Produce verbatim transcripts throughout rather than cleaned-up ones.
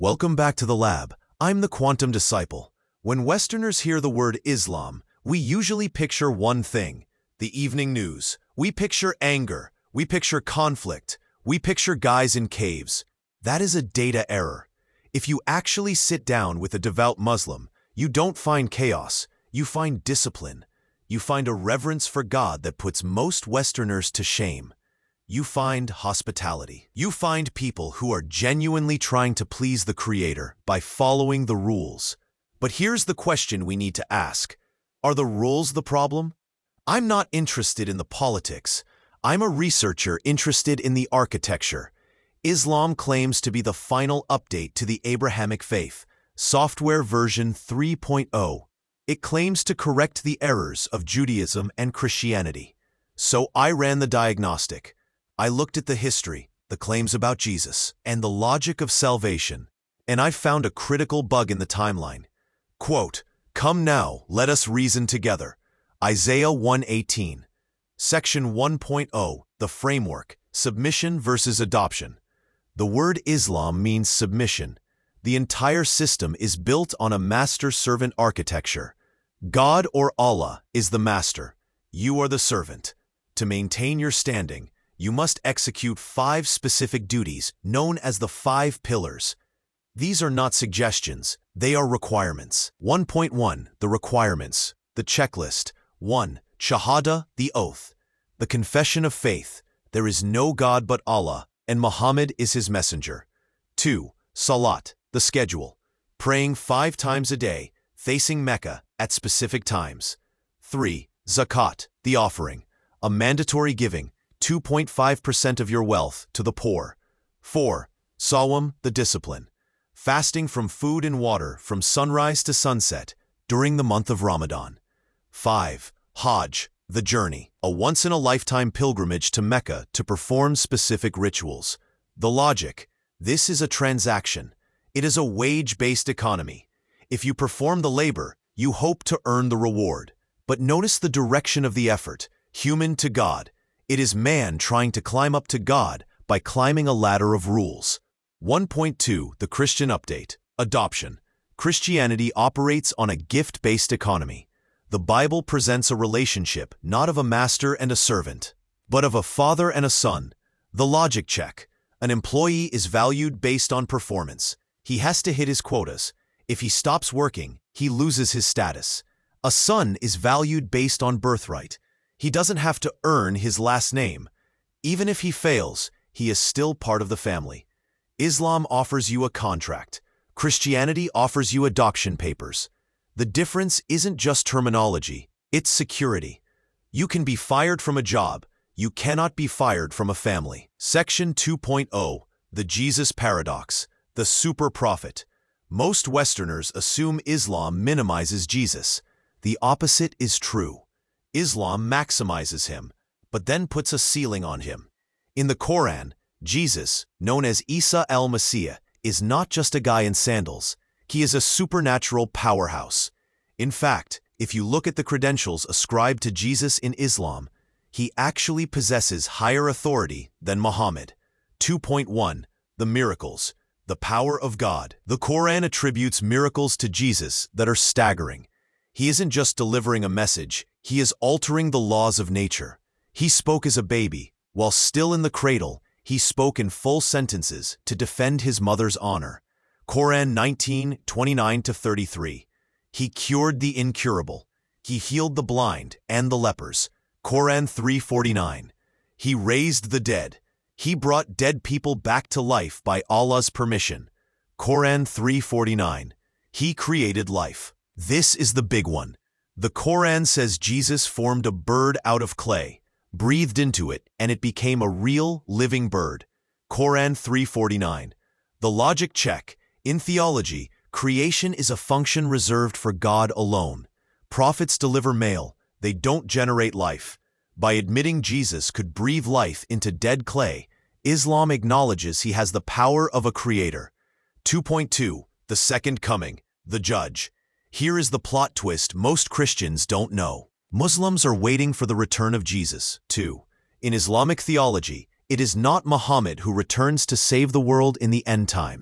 Welcome back to the lab. I'm the Quantum Disciple. When Westerners hear the word Islam, we usually picture one thing: the evening news. We picture anger. We picture conflict. We picture guys in caves. That is a data error. If you actually sit down with a devout Muslim, you don't find chaos. You find discipline. You find a reverence for God that puts most Westerners to shame. You find hospitality. You find people who are genuinely trying to please the Creator by following the rules. But here's the question we need to ask. Are the rules the problem? I'm not interested in the politics. I'm a researcher interested in the architecture. Islam claims to be the final update to the Abrahamic faith, software version three point oh. It claims to correct the errors of Judaism and Christianity. So I ran the diagnostic. I looked at the history, the claims about Jesus, and the logic of salvation, and I found a critical bug in the timeline. Quote, "Come now, let us reason together." Isaiah one eighteen. Section one point oh, the framework, submission versus adoption. The word Islam means submission. The entire system is built on a master-servant architecture. God or Allah is the master. You are the servant. To maintain your standing, you must execute five specific duties known as the five pillars. These are not suggestions, they are requirements. one point one, the requirements, the checklist. one. Shahada, the oath, the confession of faith. There is no God but Allah, and Muhammad is his messenger. two. Salat, the schedule, praying five times a day, facing Mecca at specific times. three. Zakat, the offering, a mandatory giving, two point five percent of your wealth to the poor. four. Sawm, the discipline, fasting from food and water from sunrise to sunset during the month of Ramadan. five. Hajj, the journey, a once-in-a-lifetime pilgrimage to Mecca to perform specific rituals. The logic: this is a transaction. It is a wage-based economy. If you perform the labor, you hope to earn the reward. But notice the direction of the effort: human to God. It is man trying to climb up to God by climbing a ladder of rules. one point two, the Christian update, adoption. Christianity operates on a gift-based economy. The Bible presents a relationship not of a master and a servant, but of a father and a son. The logic check: an employee is valued based on performance. He has to hit his quotas. If he stops working, he loses his status. A son is valued based on birthright. He doesn't have to earn his last name. Even if he fails, he is still part of the family. Islam offers you a contract. Christianity offers you adoption papers. The difference isn't just terminology, it's security. You can be fired from a job. You cannot be fired from a family. Section two point oh, the Jesus paradox, the super prophet. Most Westerners assume Islam minimizes Jesus. The opposite is true. Islam maximizes him, but then puts a ceiling on him. In the Quran, Jesus, known as Isa al-Masih, is not just a guy in sandals. He is a supernatural powerhouse. In fact, if you look at the credentials ascribed to Jesus in Islam, he actually possesses higher authority than Muhammad. two point one, the miracles, the power of God. The Quran attributes miracles to Jesus that are staggering. He isn't just delivering a message, he is altering the laws of nature. He spoke as a baby. While still in the cradle, he spoke in full sentences to defend his mother's honor. Quran nineteen, twenty-nine to thirty-three. He cured the incurable. He healed the blind and the lepers. Quran three forty-nine. He raised the dead. He brought dead people back to life by Allah's permission. Quran three forty-nine. He created life. This is the big one. The Quran says Jesus formed a bird out of clay, breathed into it, and it became a real, living bird. Quran three forty-nine. The logic check: in theology, creation is a function reserved for God alone. Prophets deliver mail, they don't generate life. By admitting Jesus could breathe life into dead clay, Islam acknowledges he has the power of a creator. two point two, the second coming, the judge. Here is the plot twist most Christians don't know. Muslims are waiting for the return of Jesus, too. In Islamic theology, it is not Muhammad who returns to save the world in the end times.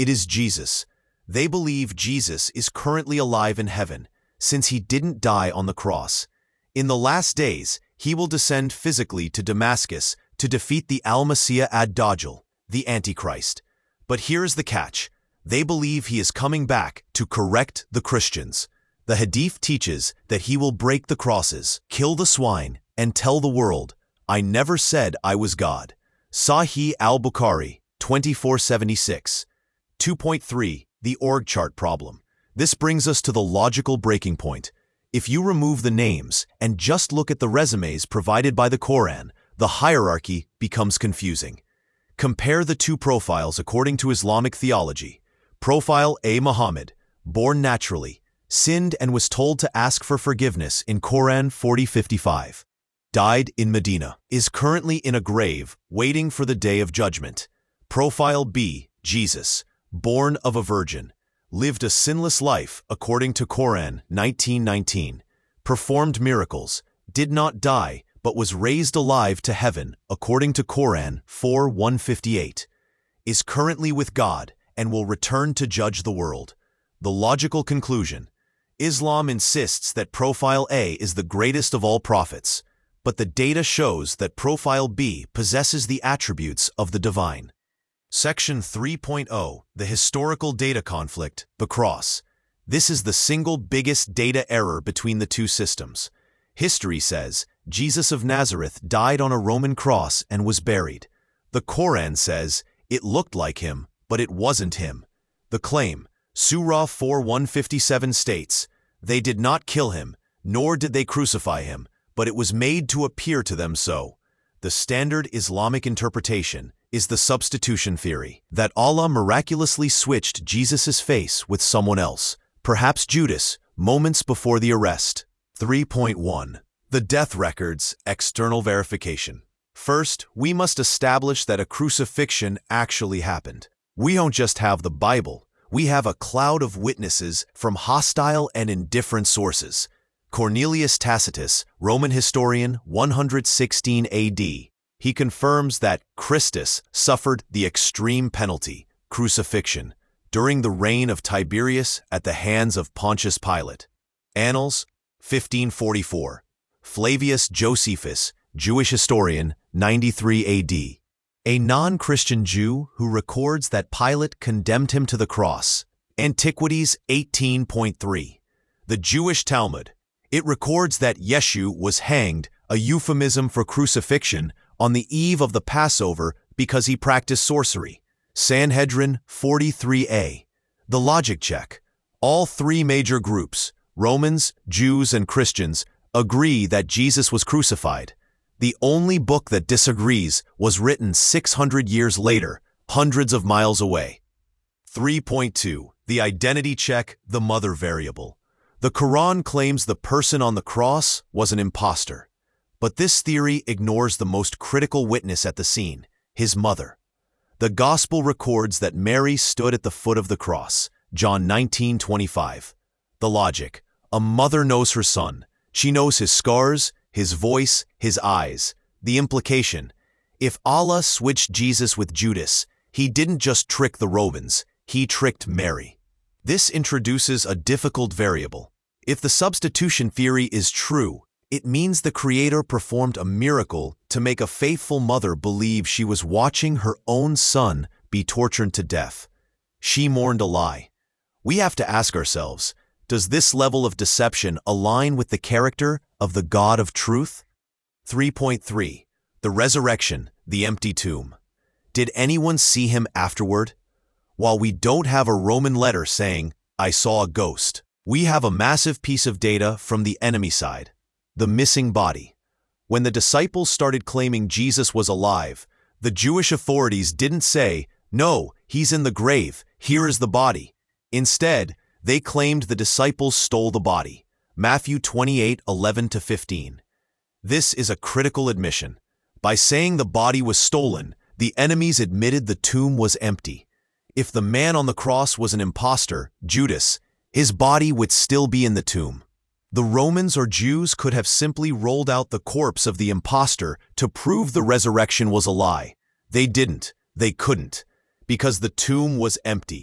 It is Jesus. They believe Jesus is currently alive in heaven, since he didn't die on the cross. In the last days, he will descend physically to Damascus to defeat the Al-Masih ad-Dajjal, the Antichrist. But here's the catch. They believe he is coming back to correct the Christians. The Hadith teaches that he will break the crosses, kill the swine, and tell the world, "I never said I was God." Sahih al-Bukhari, twenty-four seventy-six. two point three. The org chart problem. This brings us to the logical breaking point. If you remove the names and just look at the resumes provided by the Quran, the hierarchy becomes confusing. Compare the two profiles according to Islamic theology. Profile A. Muhammad, born naturally, sinned and was told to ask for forgiveness in Quran forty fifty-five. Died in Medina, is currently in a grave waiting for the day of judgment. Profile B. Jesus, born of a virgin, lived a sinless life according to Quran nineteen nineteen, performed miracles, did not die, but was raised alive to heaven according to Quran four one fifty-eight, is currently with God and will return to judge the world. The logical conclusion: Islam insists that Profile A is the greatest of all prophets, but the data shows that Profile B possesses the attributes of the divine. Section three point zero, the historical data conflict, the cross. This is the single biggest data error between the two systems. History says Jesus of Nazareth died on a Roman cross and was buried. The Quran says it looked like him, but it wasn't him. The claim, Surah four one fifty-seven states, "They did not kill him, nor did they crucify him, but it was made to appear to them so." The standard Islamic interpretation is the substitution theory, that Allah miraculously switched Jesus' face with someone else, perhaps Judas, moments before the arrest. three point one. The death records, external verification. First, we must establish that a crucifixion actually happened. We don't just have the Bible, we have a cloud of witnesses from hostile and indifferent sources. Cornelius Tacitus, Roman historian, one hundred sixteen A D, he confirms that Christus suffered the extreme penalty, crucifixion, during the reign of Tiberius at the hands of Pontius Pilate. Annals, fifteen forty-four. Flavius Josephus, Jewish historian, ninety-three A D, a non-Christian Jew who records that Pilate condemned him to the cross. Antiquities eighteen point three. The Jewish Talmud. It records that Yeshu was hanged, a euphemism for crucifixion, on the eve of the Passover because he practiced sorcery. Sanhedrin forty-three A. The logic check. All three major groups, Romans, Jews, and Christians, agree that Jesus was crucified. The only book that disagrees was written six hundred years later, hundreds of miles away. three point two. The identity check, the mother variable. The Quran claims the person on the cross was an impostor, but this theory ignores the most critical witness at the scene, his mother. The Gospel records that Mary stood at the foot of the cross, John nineteen twenty-five. The logic: a mother knows her son. She knows his scars, his voice, his eyes. The implication: if Allah switched Jesus with Judas, he didn't just trick the Romans, he tricked Mary. This introduces a difficult variable. If the substitution theory is true, it means the Creator performed a miracle to make a faithful mother believe she was watching her own son be tortured to death. She mourned a lie. We have to ask ourselves, does this level of deception align with the character of the God of truth? three point three. The resurrection, the empty tomb. Did anyone see him afterward? While we don't have a Roman letter saying, "I saw a ghost," we have a massive piece of data from the enemy side: the missing body. When the disciples started claiming Jesus was alive, the Jewish authorities didn't say, "No, he's in the grave, here is the body." Instead, they claimed the disciples stole the body. Matthew twenty-eight eleven to fifteen. This is a critical admission. By saying the body was stolen, the enemies admitted the tomb was empty. If the man on the cross was an impostor, Judas, his body would still be in the tomb. The Romans or Jews could have simply rolled out the corpse of the impostor to prove the resurrection was a lie. They didn't. They couldn't. Because the tomb was empty.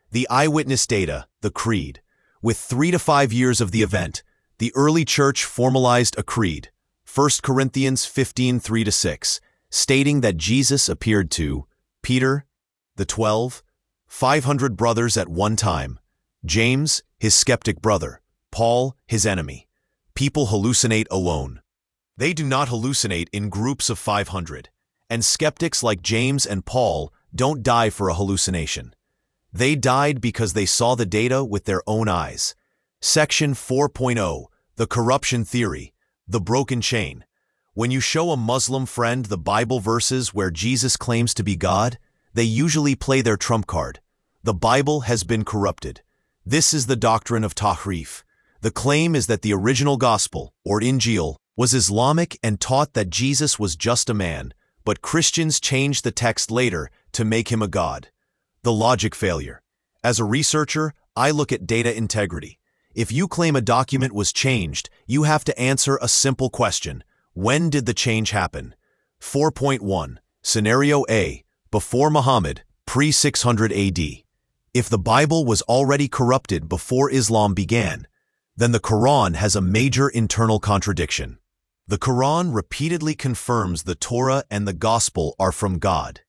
The eyewitness data, the creed. With three to five years of the event, the early church formalized a creed, First Corinthians fifteen, three to six, stating that Jesus appeared to Peter, the twelve, five hundred brothers at one time, James, his skeptic brother, Paul, his enemy. People hallucinate alone. They do not hallucinate in groups of five hundred, and skeptics like James and Paul don't die for a hallucination. They died because they saw the data with their own eyes. Section four point oh, the corruption theory, the broken chain. When you show a Muslim friend the Bible verses where Jesus claims to be God, they usually play their trump card. The Bible has been corrupted. This is the doctrine of Tahrif. The claim is that the original gospel, or Injil, was Islamic and taught that Jesus was just a man, but Christians changed the text later to make him a god. The logic failure. As a researcher, I look at data integrity. If you claim a document was changed, you have to answer a simple question. When did the change happen? four point one. Scenario A. Before Muhammad, pre six hundred A D. If the Bible was already corrupted before Islam began, then the Quran has a major internal contradiction. The Quran repeatedly confirms the Torah and the Gospel are from God.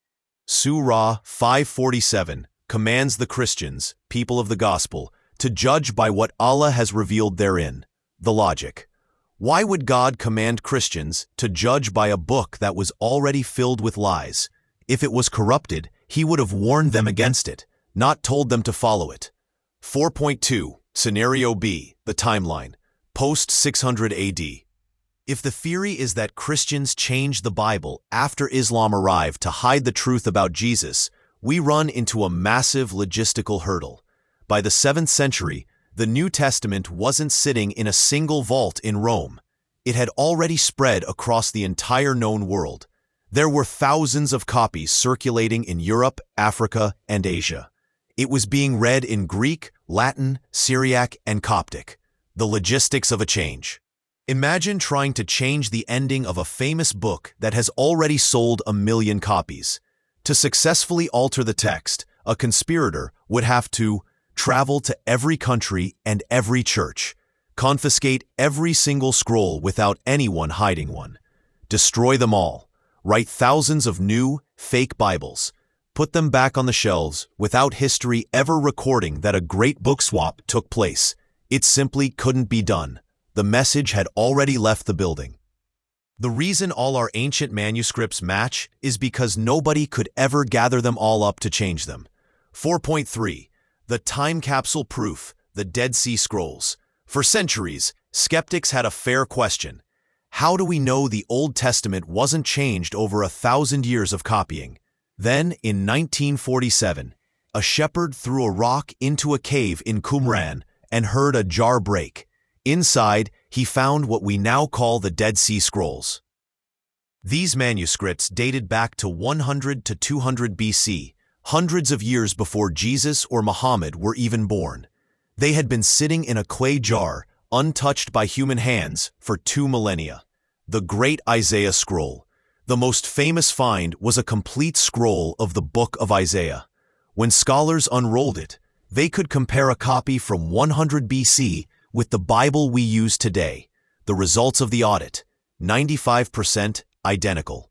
Surah five forty-seven commands the Christians, people of the Gospel, to judge by what Allah has revealed therein. The logic. Why would God command Christians to judge by a book that was already filled with lies? If it was corrupted, he would have warned them against it, not told them to follow it. four point two. Scenario B, the timeline, post six hundred A D. If the theory is that Christians changed the Bible after Islam arrived to hide the truth about Jesus, we run into a massive logistical hurdle. By the seventh century, the New Testament wasn't sitting in a single vault in Rome. It had already spread across the entire known world. There were thousands of copies circulating in Europe, Africa, and Asia. It was being read in Greek, Latin, Syriac, and Coptic. The logistics of a change. Imagine trying to change the ending of a famous book that has already sold a million copies. To successfully alter the text, a conspirator would have to travel to every country and every church, confiscate every single scroll without anyone hiding one, destroy them all, write thousands of new, fake Bibles, put them back on the shelves without history ever recording that a great book swap took place. It simply couldn't be done. The message had already left the building. The reason all our ancient manuscripts match is because nobody could ever gather them all up to change them. four point three. The time capsule proof, the Dead Sea Scrolls. For centuries, skeptics had a fair question. How do we know the Old Testament wasn't changed over a thousand years of copying? Then, in nineteen forty-seven, a shepherd threw a rock into a cave in Qumran and heard a jar break. Inside, he found what we now call the Dead Sea Scrolls. These manuscripts dated back to one hundred to two hundred B C, hundreds of years before Jesus or Muhammad were even born. They had been sitting in a clay jar, untouched by human hands, for two millennia. The Great Isaiah Scroll. The most famous find was a complete scroll of the Book of Isaiah. When scholars unrolled it, they could compare a copy from one hundred B C with the Bible we use today. The results of the audit, ninety-five percent identical.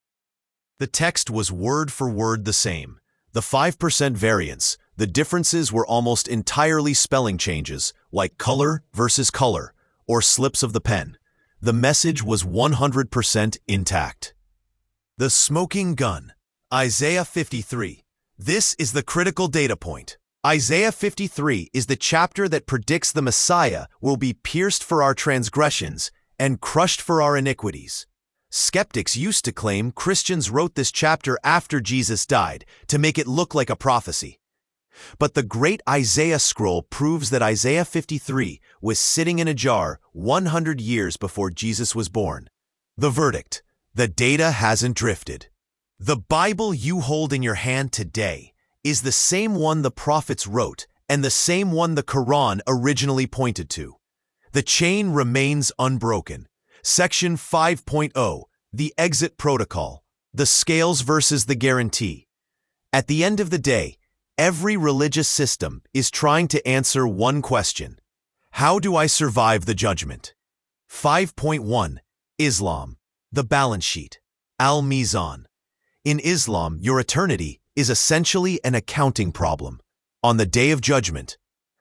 The text was word for word the same. The five percent variance, the differences were almost entirely spelling changes, like color versus color, or slips of the pen. The message was one hundred percent intact. The smoking gun. Isaiah fifty-three. This is the critical data point. Isaiah fifty-three is the chapter that predicts the Messiah will be pierced for our transgressions and crushed for our iniquities. Skeptics used to claim Christians wrote this chapter after Jesus died to make it look like a prophecy. But the Great Isaiah Scroll proves that Isaiah fifty-three was sitting in a jar one hundred years before Jesus was born. The verdict: the data hasn't drifted. The Bible you hold in your hand today is the same one the prophets wrote and the same one the Quran originally pointed to. The chain remains unbroken. Section five point oh, the exit protocol, the scales versus the guarantee. At the end of the day, Every religious system is trying to answer one question: how do I survive the judgment? five point one. Islam, the balance sheet. Al-Mizan. In Islam, your eternity is essentially an accounting problem. On the Day of Judgment,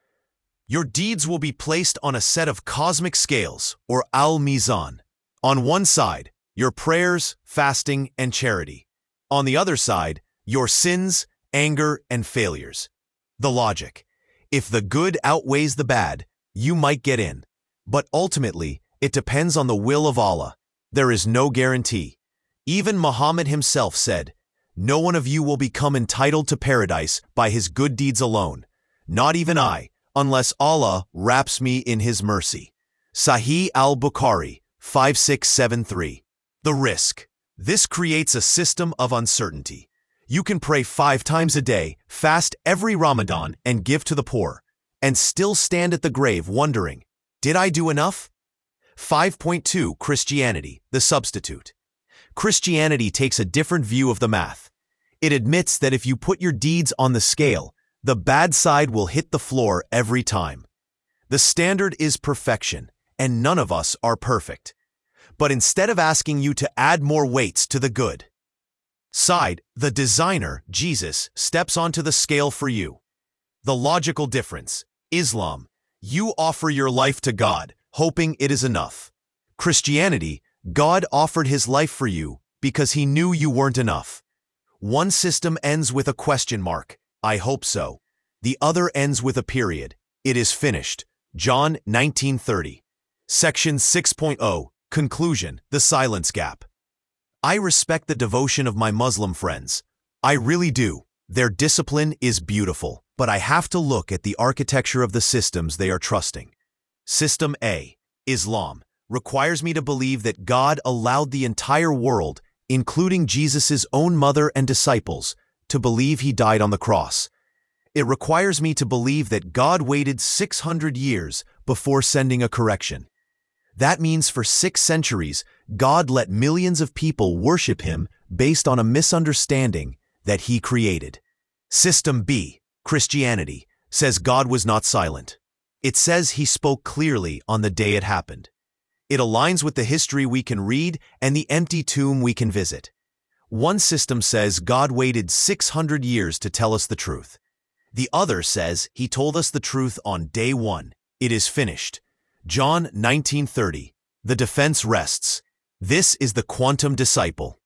your deeds will be placed on a set of cosmic scales, or Al-Mizan. On one side, your prayers, fasting, and charity. On the other side, your sins, anger, and failures. The logic: if the good outweighs the bad, you might get in. But ultimately, it depends on the will of Allah. There is no guarantee. Even Muhammad himself said, "No one of you will become entitled to paradise by his good deeds alone, not even I, unless Allah wraps me in his mercy." Sahih al-Bukhari, five six seven three. The risk. This creates a system of uncertainty. You can pray five times a day, fast every Ramadan, and give to the poor, and still stand at the grave wondering, did I do enough? five point two. Christianity, the substitute. Christianity takes a different view of the math. It admits that if you put your deeds on the scale, the bad side will hit the floor every time. The standard is perfection, and none of us are perfect. But instead of asking you to add more weights to the good side, the designer, Jesus, steps onto the scale for you. The logical difference. Islam, you offer your life to God, hoping it is enough. Christianity, God offered his life for you because he knew you weren't enough. One system ends with a question mark, I hope so. The other ends with a period, it is finished. John nineteen thirty. Section six point oh, Conclusion, the silence gap. I respect the devotion of my Muslim friends. I really do. Their discipline is beautiful, but I have to look at the architecture of the systems they are trusting. System A, Islam, requires me to believe that God allowed the entire world, including Jesus' own mother and disciples, to believe he died on the cross. It requires me to believe that God waited six hundred years before sending a correction. That means for six centuries, God let millions of people worship him based on a misunderstanding that he created. System B, Christianity, says God was not silent. It says he spoke clearly on the day it happened. It aligns with the history we can read and the empty tomb we can visit. One system says God waited six hundred years to tell us the truth. The other says he told us the truth on day one. It is finished. John nineteen thirty. The defense rests. This is the quantum disciple.